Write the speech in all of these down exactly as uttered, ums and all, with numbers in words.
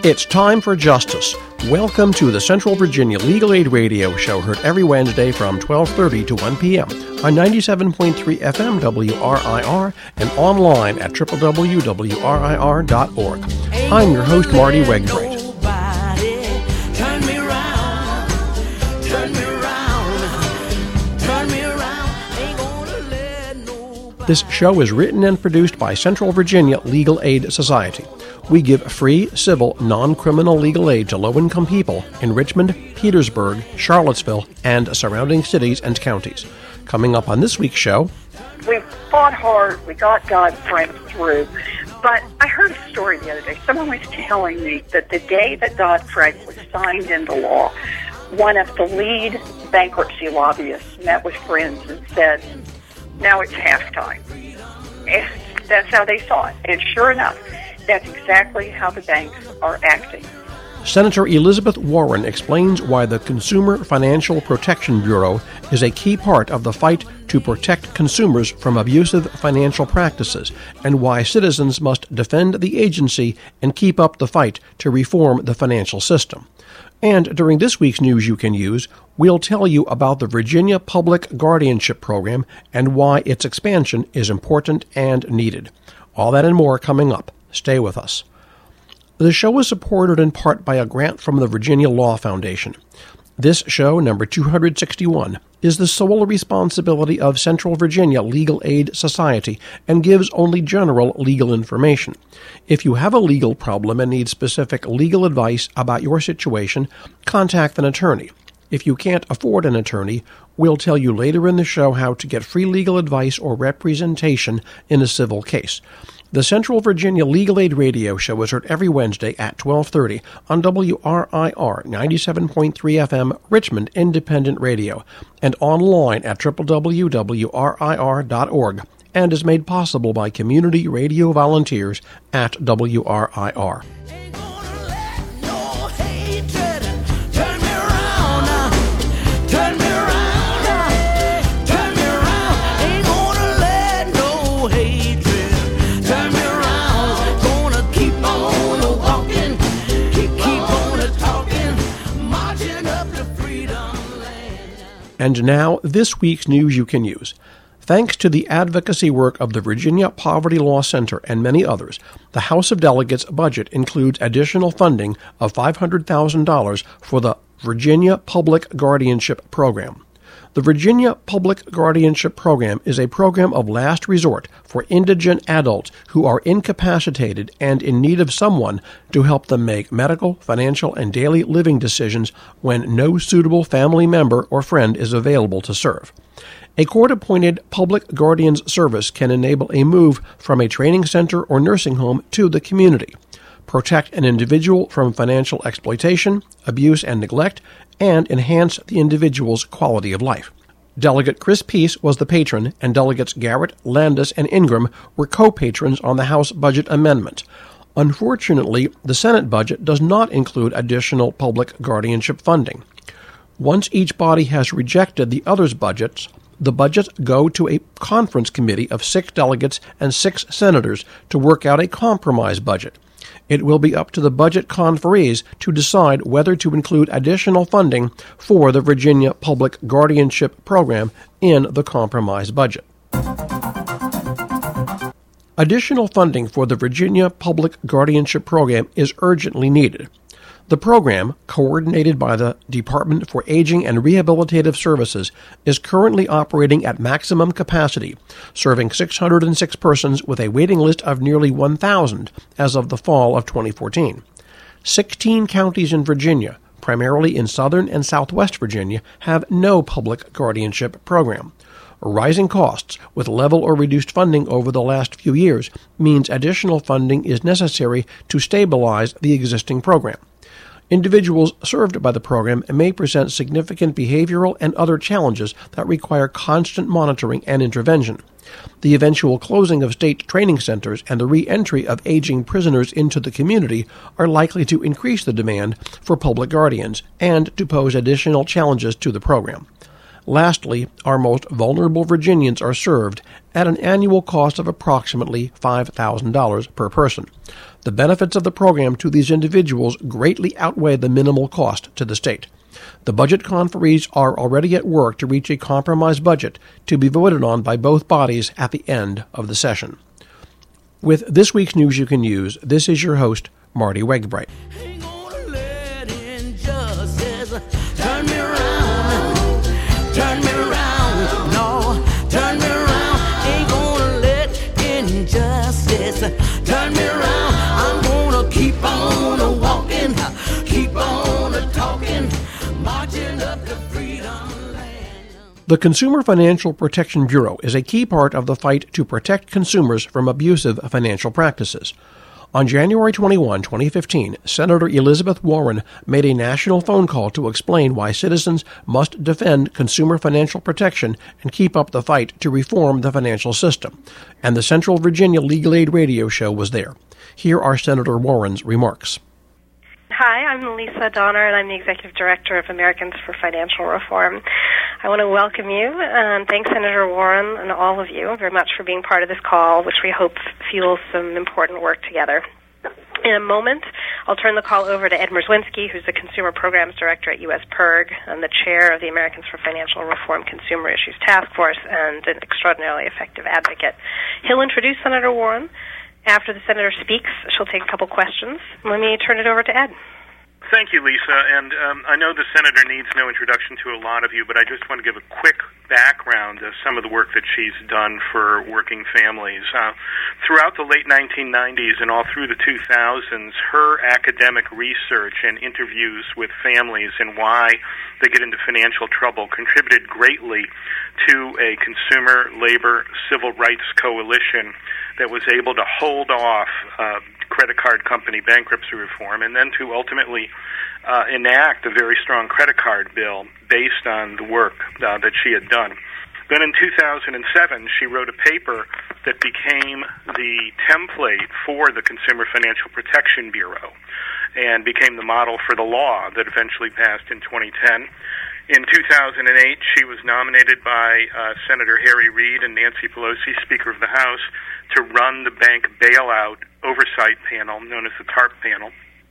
It's time for justice. Welcome to the Central Virginia Legal Aid Radio Show, heard every Wednesday from twelve thirty to one p.m. on ninety-seven point three F M W R I R and online at w w w dot w r i r dot org. I'm your host, Marty Wegbright. This show is written and produced by Central Virginia Legal Aid Society. We give free, civil, non-criminal legal aid to low-income people in Richmond, Petersburg, Charlottesville, and surrounding cities and counties. Coming up on this week's show... We fought hard. We got Dodd-Frank through. But I heard a story the other day. Someone was telling me that the day that Dodd-Frank was signed into law, one of the lead bankruptcy lobbyists met with friends and said, now it's halftime. And that's how they saw it. And sure enough, that's exactly how the banks are acting. Senator Elizabeth Warren explains why the Consumer Financial Protection Bureau is a key part of the fight to protect consumers from abusive financial practices, and why citizens must defend the agency and keep up the fight to reform the financial system. And during this week's News You Can Use, we'll tell you about the Virginia Public Guardianship Program and why its expansion is important and needed. All that and more coming up. Stay with us. The show is supported in part by a grant from the Virginia Law Foundation. This show, number two hundred sixty-one, is the sole responsibility of Central Virginia Legal Aid Society and gives only general legal information. If you have a legal problem and need specific legal advice about your situation, contact an attorney. If you can't afford an attorney, we'll tell you later in the show how to get free legal advice or representation in a civil case. The Central Virginia Legal Aid Radio Show is heard every Wednesday at twelve thirty on W R I R ninety-seven point three F M Richmond Independent Radio and online at w w w dot w r i r dot org, and is made possible by community radio volunteers at W R I R. And now, this week's News You Can Use. Thanks to the advocacy work of the Virginia Poverty Law Center and many others, the House of Delegates' budget includes additional funding of five hundred thousand dollars for the Virginia Public Guardianship Program. The Virginia Public Guardianship Program is a program of last resort for indigent adults who are incapacitated and in need of someone to help them make medical, financial, and daily living decisions when no suitable family member or friend is available to serve. A court-appointed public guardian's service can enable a move from a training center or nursing home to the community, protect an individual from financial exploitation, abuse, and neglect, and enhance the individual's quality of life. Delegate Chris Peace was the patron, and Delegates Garrett, Landis, and Ingram were co-patrons on the House budget amendment. Unfortunately, the Senate budget does not include additional public guardianship funding. Once each body has rejected the others' budgets, the budgets go to a conference committee of six delegates and six senators to work out a compromise budget. It will be up to the budget conferees to decide whether to include additional funding for the Virginia Public Guardianship Program in the compromise budget. Additional funding for the Virginia Public Guardianship Program is urgently needed. The program, coordinated by the Department for Aging and Rehabilitative Services, is currently operating at maximum capacity, serving six hundred six persons with a waiting list of nearly one thousand as of the fall of twenty fourteen. Sixteen counties in Virginia, primarily in southern and southwest Virginia, have no public guardianship program. Rising costs with level or reduced funding over the last few years means additional funding is necessary to stabilize the existing program. Individuals served by the program may present significant behavioral and other challenges that require constant monitoring and intervention. The eventual closing of state training centers and the re-entry of aging prisoners into the community are likely to increase the demand for public guardians and to pose additional challenges to the program. Lastly, our most vulnerable Virginians are served at an annual cost of approximately five thousand dollars per person. The benefits of the program to these individuals greatly outweigh the minimal cost to the state. The budget conferees are already at work to reach a compromise budget to be voted on by both bodies at the end of the session. With this week's News You Can Use, this is your host, Marty Wegbright. Turn me around, turn me around, no, turn me around, ain't gonna let injustice turn me around, I'm gonna keep on walking, keep on talking, marching up to freedom land. The Consumer Financial Protection Bureau is a key part of the fight to protect consumers from abusive financial practices. On January twenty-first, twenty fifteen, Senator Elizabeth Warren made a national phone call to explain why citizens must defend consumer financial protection and keep up the fight to reform the financial system. And the Central Virginia Legal Aid radio show was there. Here are Senator Warren's remarks. Hi, I'm Lisa Donner, and I'm the Executive Director of Americans for Financial Reform. I want to welcome you and thank Senator Warren and all of you very much for being part of this call, which we hope fuels some important work together. In a moment, I'll turn the call over to Ed Merzwinski, who's the Consumer Programs Director at U S P I R G and the Chair of the Americans for Financial Reform Consumer Issues Task Force and an extraordinarily effective advocate. He'll introduce Senator Warren. After the Senator speaks, she'll take a couple questions. Let me turn it over to Ed. Thank you, Lisa. And um, I know the Senator needs no introduction to a lot of you, but I just want to give a quick background of some of the work that she's done for working families. Uh, throughout the late nineteen nineties and all through the two thousands, her academic research and interviews with families and why they get into financial trouble contributed greatly to a consumer, labor, civil rights coalition that was able to hold off uh, credit card company bankruptcy reform and then to ultimately uh, enact a very strong credit card bill based on the work uh, that she had done. Then in two thousand seven, she wrote a paper that became the template for the Consumer Financial Protection Bureau and became the model for the law that eventually passed in twenty ten. In two thousand eight, she was nominated by uh, Senator Harry Reid and Nancy Pelosi, Speaker of the House, to run the bank bailout oversight panel, known as the TARP panel.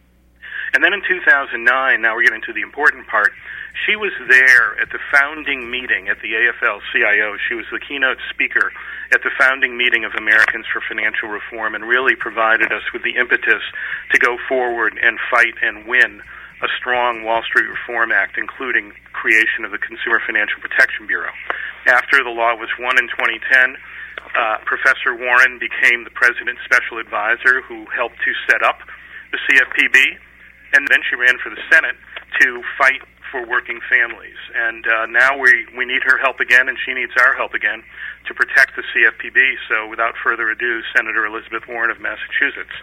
And then in two thousand nine, now we're getting to the important part, she was there at the founding meeting at the A F L C I O. She was the keynote speaker at the founding meeting of Americans for Financial Reform and really provided us with the impetus to go forward and fight and win a strong Wall Street Reform Act, including creation of the Consumer Financial Protection Bureau. After the law was won in twenty ten, uh, Professor Warren became the President's Special Advisor who helped to set up the C F P B, and then she ran for the Senate to fight for working families. And uh, now we, we need her help again, and she needs our help again to protect the C F P B. So without further ado, Senator Elizabeth Warren of Massachusetts.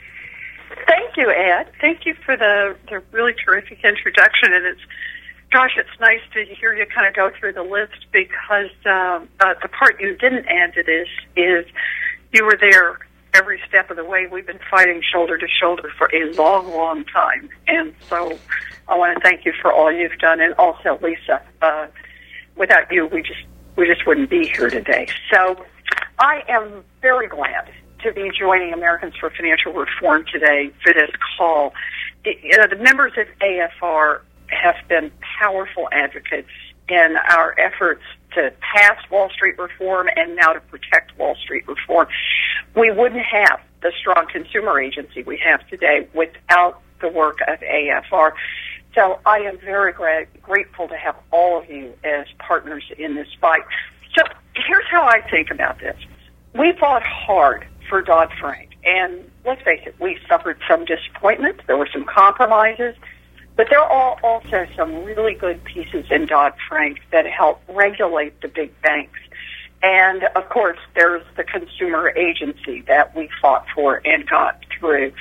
Thank you, Ed. Thank you for the, the really terrific introduction. And it's, gosh, it's nice to hear you kind of go through the list because um, uh, the part you didn't add to this is you were there every step of the way. We've been fighting shoulder to shoulder for a long, long time. And so I want to thank you for all you've done. And also, Lisa, uh, without you, we just, we just wouldn't be here today. So I am very glad to be joining Americans for Financial Reform today for this call. You know, the members of A F R have been powerful advocates in our efforts to pass Wall Street reform and now to protect Wall Street reform. We wouldn't have the strong consumer agency we have today without the work of A F R. So I am very gra- grateful to have all of you as partners in this fight. So here's how I think about this. We fought hard for Dodd-Frank, and let's face it, we suffered some disappointment. There were some compromises, but there are also some really good pieces in Dodd-Frank that help regulate the big banks. And, of course, there's the consumer agency that we fought for and got through.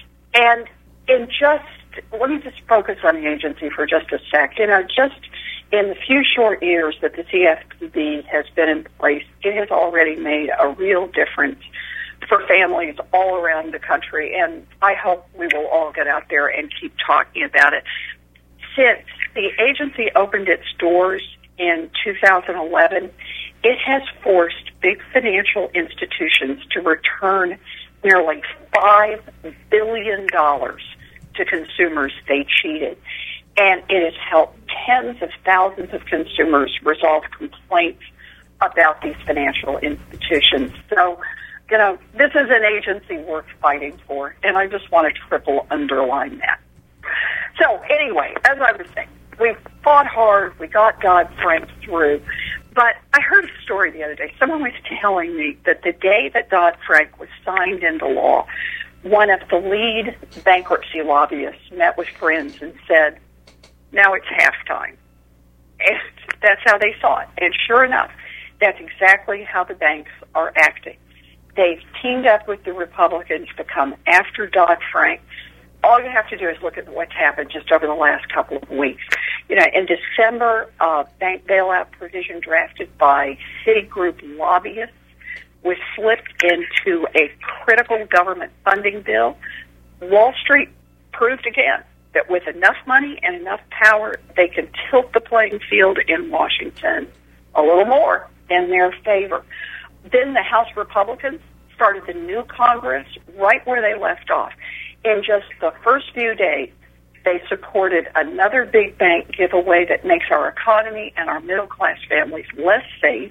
And in just, let me just focus on the agency for just a sec. You know, just in the few short years that the C F P B has been in place, it has already made a real difference for families all around the country, and I hope we will all get out there and keep talking about it. Since the agency opened its doors in two thousand eleven, it has forced big financial institutions to return nearly five billion dollars to consumers they cheated. And it has helped tens of thousands of consumers resolve complaints about these financial institutions. So, you know, this is an agency worth fighting for, and I just want to triple underline that. So, anyway, as I was saying, we fought hard, we got Dodd-Frank through, but I heard a story the other day. Someone was telling me that the day that Dodd-Frank was signed into law, one of the lead bankruptcy lobbyists met with friends and said, now it's halftime. And that's how they saw it. And sure enough, that's exactly how the banks are acting. They've teamed up with the Republicans to come after Dodd-Frank. All you have to do is look at what's happened just over the last couple of weeks. You know, in December, uh, bank bailout provision drafted by Citigroup lobbyists was slipped into a critical government funding bill. Wall Street proved again that with enough money and enough power, they can tilt the playing field in Washington a little more in their favor. Then the House Republicans started the new Congress right where they left off. In just the first few days, they supported another big bank giveaway that makes our economy and our middle-class families less safe,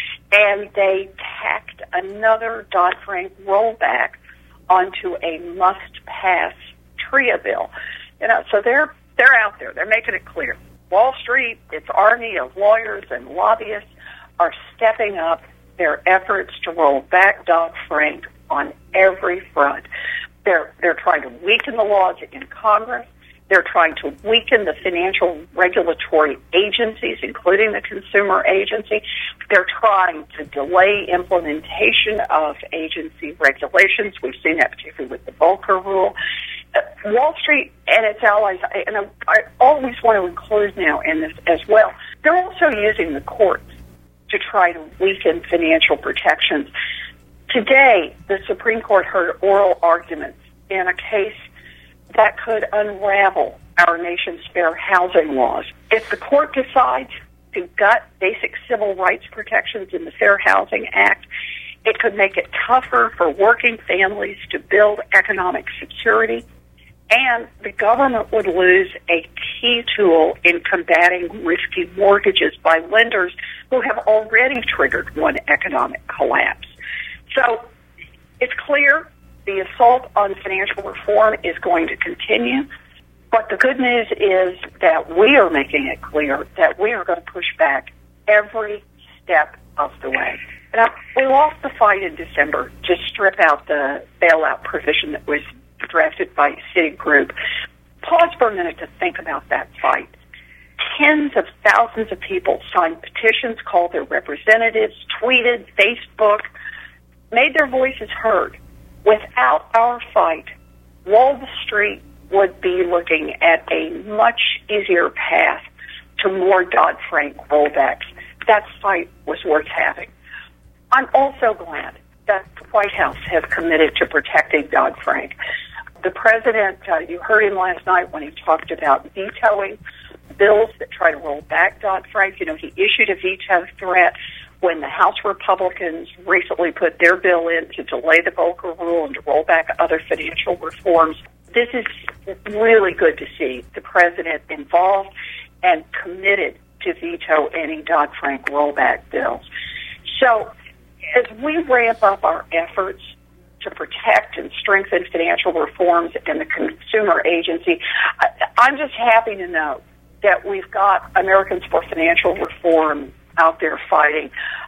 and they tacked another Dodd-Frank rollback onto a must-pass TRIA bill. You know, so they're they're out there. They're making it clear. Wall Street, its army of lawyers and lobbyists, are stepping up their efforts to roll back Dodd-Frank on every front. They're they're trying to weaken the laws in Congress. They're trying to weaken the financial regulatory agencies, including the Consumer Agency. They're trying to delay implementation of agency regulations. We've seen that particularly with the Volcker Rule. Uh, Wall Street and its allies, and I, I always want to include now in this as well, they're also using the courts to try to weaken financial protections. Today, the Supreme Court heard oral arguments in a case that could unravel our nation's fair housing laws. If the court decides to gut basic civil rights protections in the Fair Housing Act, it could make it tougher for working families to build economic security, and the government would lose a key tool in combating risky mortgages by lenders who have already triggered one economic collapse. So it's clear the assault on financial reform is going to continue, but the good news is that we are making it clear that we are going to push back every step of the way. Now, we lost the fight in December to strip out the bailout provision that was drafted by Citigroup. Pause for a minute to think about that fight. Tens of thousands of people signed petitions, called their representatives, tweeted, Facebook, made their voices heard. Without our fight, Wall Street would be looking at a much easier path to more Dodd-Frank rollbacks. That fight was worth having. I'm also glad that the White House has committed to protecting Dodd-Frank. The president, uh, you heard him last night when he talked about vetoing bills that try to roll back Dodd-Frank. You know, he issued a veto threat when the House Republicans recently put their bill in to delay the Volcker Rule and to roll back other financial reforms. This is really good to see the president involved and committed to veto any Dodd-Frank rollback bills. So as we ramp up our efforts to protect and strengthen financial reforms and the Consumer Agency, I, I'm just happy to know that we've got Americans for Financial Reform out there fighting.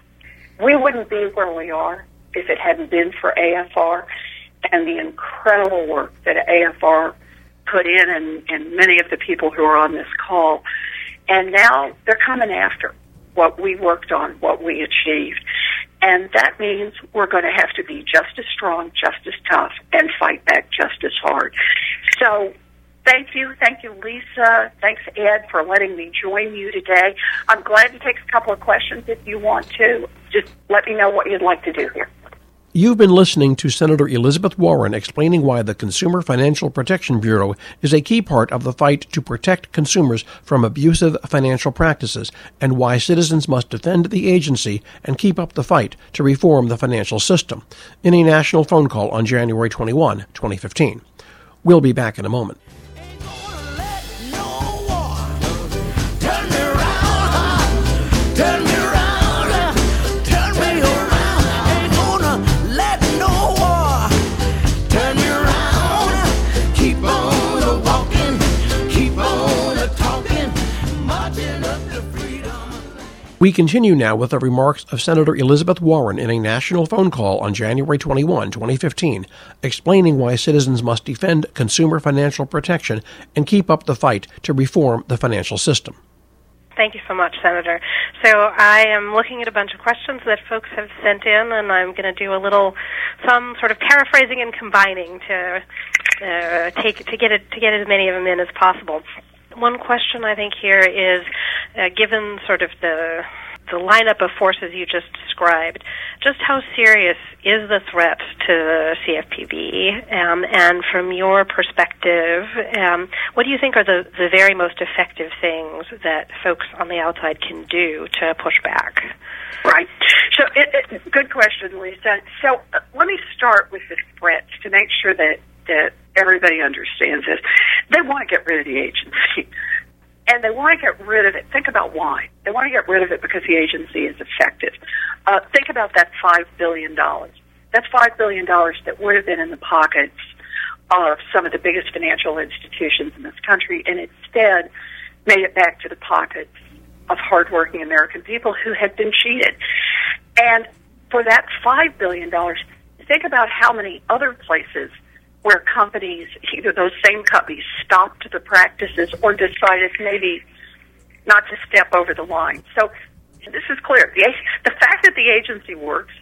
We wouldn't be where we are if it hadn't been for A F R and the incredible work that A F R put in and, and many of the people who are on this call. And now they're coming after what we worked on, what we achieved. And that means we're going to have to be just as strong, just as tough, and fight back just as hard. So thank you. Thank you, Lisa. Thanks, Ed, for letting me join you today. I'm glad to take a couple of questions if you want to. Just let me know what you'd like to do here. You've been listening to Senator Elizabeth Warren explaining why the Consumer Financial Protection Bureau is a key part of the fight to protect consumers from abusive financial practices and why citizens must defend the agency and keep up the fight to reform the financial system in a national phone call on January twenty-first, twenty fifteen. We'll be back in a moment. We continue now with the remarks of Senator Elizabeth Warren in a national phone call on January twenty-first, twenty fifteen, explaining why citizens must defend consumer financial protection and keep up the fight to reform the financial system. Thank you so much, Senator. So I am looking at a bunch of questions that folks have sent in, and I'm going to do a little, some sort of paraphrasing and combining to uh, take to get it to get as many of them in as possible. One question I think here is, uh, given sort of the the lineup of forces you just described, just how serious is the threat to the C F P B? Um, and from your perspective, um, what do you think are the, the very most effective things that folks on the outside can do to push back? Right. So, it, it, good question, Lisa. So, uh, let me start with the threats to make sure that that everybody understands this. They want to get rid of the agency. And they want to get rid of it. Think about why. They want to get rid of it because the agency is effective. Uh, think about that five billion dollars. That's five billion dollars that would have been in the pockets of some of the biggest financial institutions in this country, and instead made it back to the pockets of hardworking American people who had been cheated. And for that five billion dollars, think about how many other places where companies, either those same companies, stopped the practices or decided maybe not to step over the line. So this is clear. The, the fact that the agency works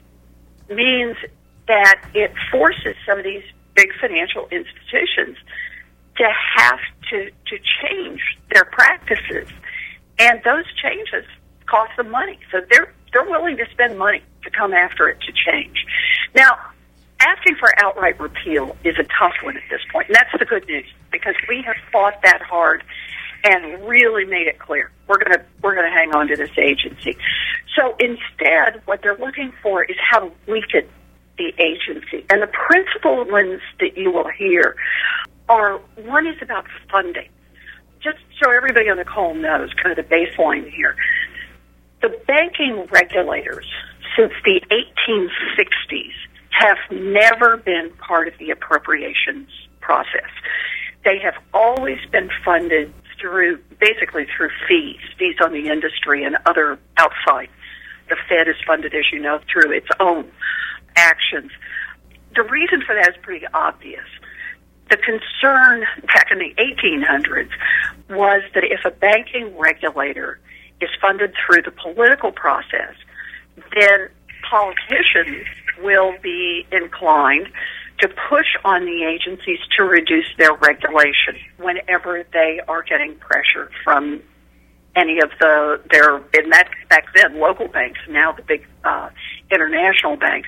means that it forces some of these big financial institutions to have to, to change their practices. And those changes cost them money. So they're, they're willing to spend money to come after it to change. Now, asking for outright repeal is a tough one at this point, and that's the good news, because we have fought that hard and really made it clear we're going to we're going to hang on to this agency. So instead, what they're looking for is how to weaken the agency, and the principal ones that you will hear are, one is about funding. Just so everybody on the call knows kind of the baseline here. The banking regulators since the eighteen sixties have never been part of the appropriations process. They have always been funded through, basically through fees, fees on the industry and other outside. The Fed is funded, as you know, through its own actions. The reason for that is pretty obvious. The concern back in the eighteen hundreds was that if a banking regulator is funded through the political process, then politicians will be inclined to push on the agencies to reduce their regulation whenever they are getting pressure from any of the their in that back then local banks, now the big uh, international banks.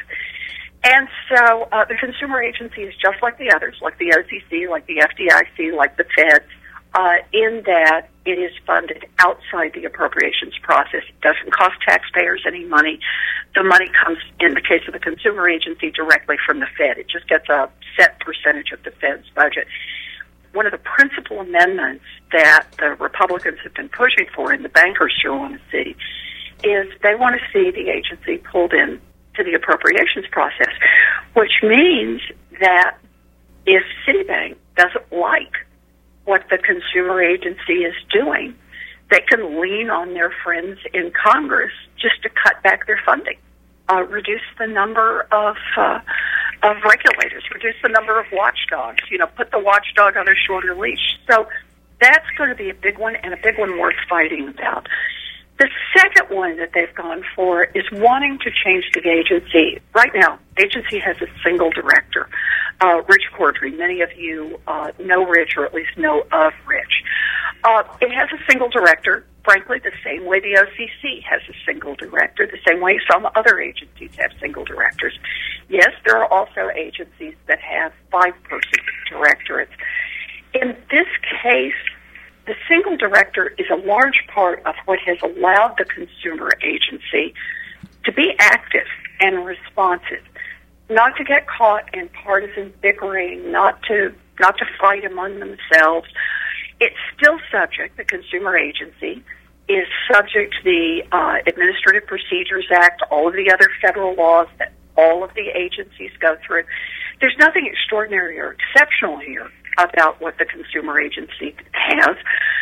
And so uh, the consumer agency is just like the others, like the O C C, like the F D I C, like the Fed, uh, in that it is funded outside the appropriations process. It doesn't cost taxpayers any money. The money comes, in the case of the consumer agency, directly from the Fed. It just gets a set percentage of the Fed's budget. One of the principal amendments that the Republicans have been pushing for, and the bankers sure want to see, is they want to see the agency pulled in to the appropriations process, which means that if Citibank doesn't like what the consumer agency is doing, they can lean on their friends in Congress just to cut back their funding, uh, reduce the number of uh, of regulators, reduce the number of watchdogs, you know, put the watchdog on a shorter leash. So that's going to be a big one, and a big one worth fighting about. The second one that they've gone for is wanting to change the agency. Right now, the agency has a single director, uh, Rich Corddry. Many of you uh, know Rich, or at least know of Rich. Uh, it has a single director, frankly, the same way the O C C has a single director, the same way some other agencies have single directors. Yes, there are also agencies that have five-person directorates. In this case, the single director is a large part of what has allowed the consumer agency to be active and responsive, not to get caught in partisan bickering, not to not to fight among themselves. It's still subject, the consumer agency is subject to the uh, Administrative Procedures Act, all of the other federal laws that all of the agencies go through. There's nothing extraordinary or exceptional here about what the consumer agency has,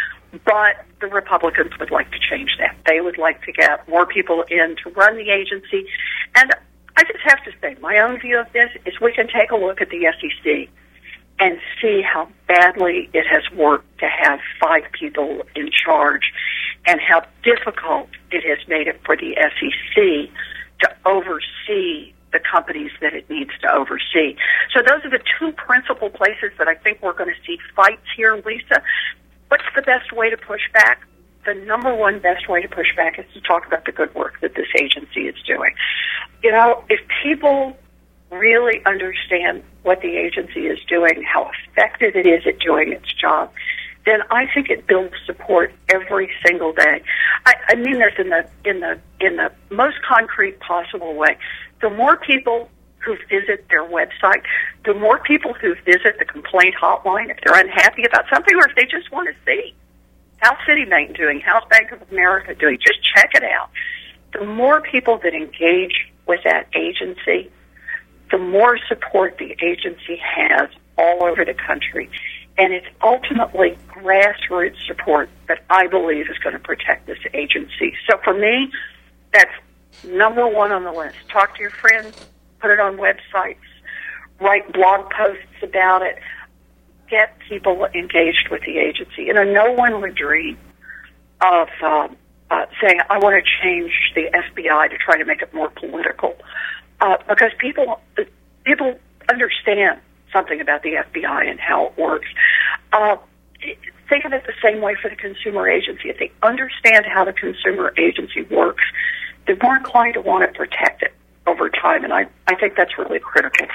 but the Republicans would like to change that. They would like to get more people in to run the agency. And I just have to say, my own view of this is we can take a look at the S E C and see how badly it has worked to have five people in charge and how difficult it has made it for the S E C to oversee the companies that it needs to oversee. So those are the two principal places that I think we're going to see fights here, Lisa. What's the best way to push back? The number one best way to push back is to talk about the good work that this agency is doing. You know, if people really understand what the agency is doing, how effective it is at doing its job, then I think it builds support every single day. I, I mean this in the in the in the most concrete possible way. The more people who visit their website, the more people who visit the complaint hotline if they're unhappy about something or if they just want to see how's Citibank doing, how's Bank of America doing, just check it out. The more people that engage with that agency, the more support the agency has all over the country. And it's ultimately grassroots support that I believe is going to protect this agency. So for me, that's number one on the list. Talk to your friends, put it on websites, write blog posts about it, get people engaged with the agency. You know, no one would dream of uh, uh, saying, I want to change the F B I to try to make it more political, uh, because people people understand something about the F B I and how it works. Uh, think of it the same way for the consumer agency. If they understand how the consumer agency works, they're more inclined to want to protect it over time, and I, I think that's really critical.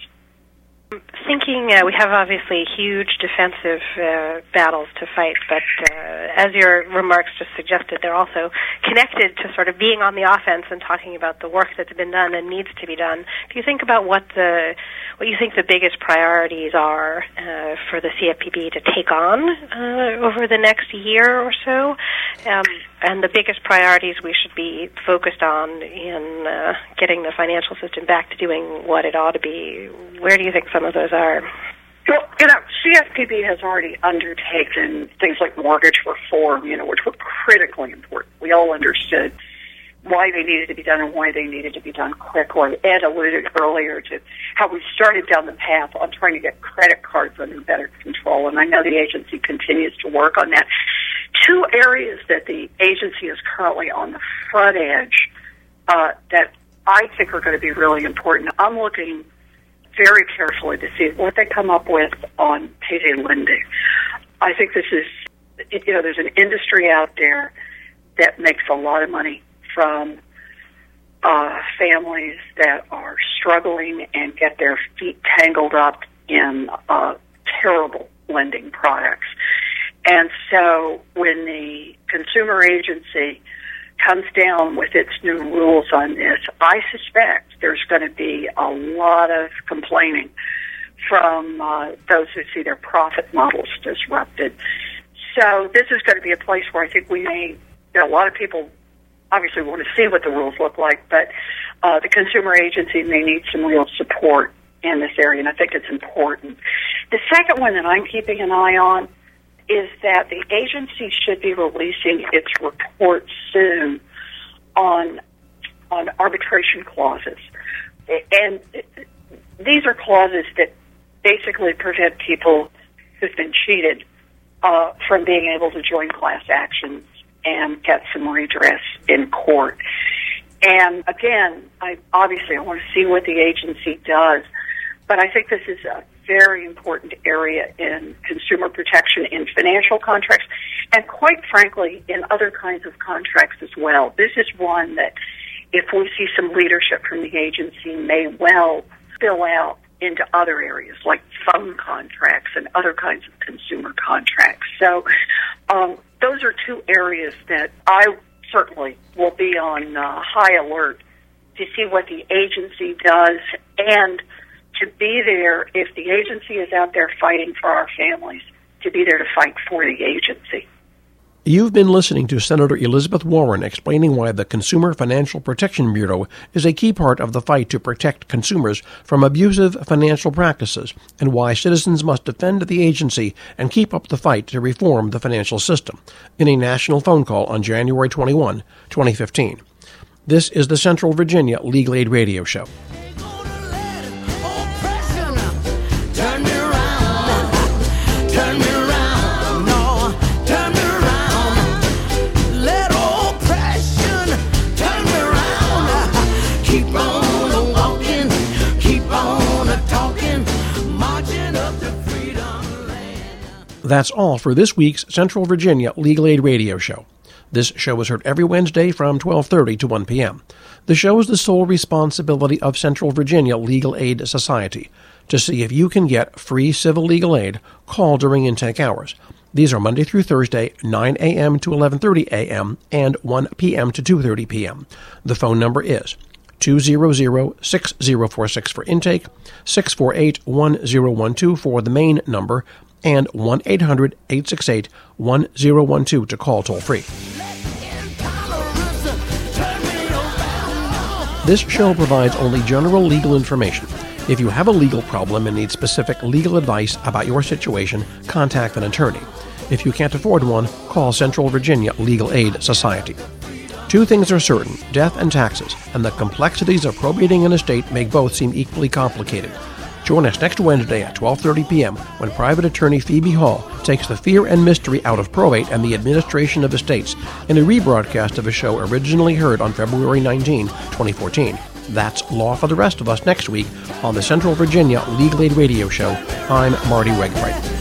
Thinking, uh, we have obviously huge defensive uh, battles to fight, but uh, as your remarks just suggested, they're also connected to sort of being on the offense and talking about the work that's been done and needs to be done. Do you think about what the what you think the biggest priorities are uh, for the C F P B to take on uh, over the next year or so, um, and the biggest priorities we should be focused on in uh, getting the financial system back to doing what it ought to be? Where do you think some of those are? Well, you know, C F P B has already undertaken things like mortgage reform, you know, which were critically important. We all understood why they needed to be done and why they needed to be done quickly. Ed alluded earlier to how we started down the path on trying to get credit cards under better control, and I know the agency continues to work on that. Two areas that the agency is currently on the front edge uh, that I think are going to be really important. I'm looking very carefully to see what they come up with on payday lending. I think this is, you know, there's an industry out there that makes a lot of money from uh, families that are struggling and get their feet tangled up in uh, terrible lending products. And so when the consumer agency comes down with its new rules on this, I suspect there's going to be a lot of complaining from uh, those who see their profit models disrupted. So this is going to be a place where I think we may, you know, a lot of people obviously want to see what the rules look like, but uh, the consumer agency may need some real support in this area, and I think it's important. The second one that I'm keeping an eye on is that the agency should be releasing its report soon on on arbitration clauses. And these are clauses that basically prevent people who've been cheated uh, from being able to join class actions and get some redress in court. And again, I obviously I want to see what the agency does, but I think this is a very important area in consumer protection in financial contracts and, quite frankly, in other kinds of contracts as well. This is one that if we see some leadership from the agency, may well spill out into other areas like phone contracts and other kinds of consumer contracts. So um, those are two areas that I certainly will be on uh, high alert to see what the agency does and to be there if the agency is out there fighting for our families, to be there to fight for the agency. You've been listening to Senator Elizabeth Warren explaining why the Consumer Financial Protection Bureau is a key part of the fight to protect consumers from abusive financial practices and why citizens must defend the agency and keep up the fight to reform the financial system in a national phone call on January twenty-first, twenty fifteen. This is the Central Virginia Legal Aid Radio Show. That's all for this week's Central Virginia Legal Aid Radio Show. This show is heard every Wednesday from twelve thirty to one p.m. The show is the sole responsibility of Central Virginia Legal Aid Society. To see if you can get free civil legal aid, call during intake hours. These are Monday through Thursday, nine a.m. to eleven thirty a.m. and one p.m. to two thirty p.m. The phone number is two hundred, six zero four six for intake, six four eight, one zero one two for the main number, and one eight hundred, eight six eight, one zero one two to call toll-free. This show provides only general legal information. If you have a legal problem and need specific legal advice about your situation, contact an attorney. If you can't afford one, call Central Virginia Legal Aid Society. Two things are certain, death and taxes, and the complexities of probating an estate make both seem equally complicated. Join us next Wednesday at twelve thirty p.m. when private attorney Phoebe Hall takes the fear and mystery out of probate and the administration of estates in a rebroadcast of a show originally heard on February nineteenth, twenty fourteen. That's Law for the Rest of Us next week on the Central Virginia Legal Aid Radio Show. I'm Marty Wegbright.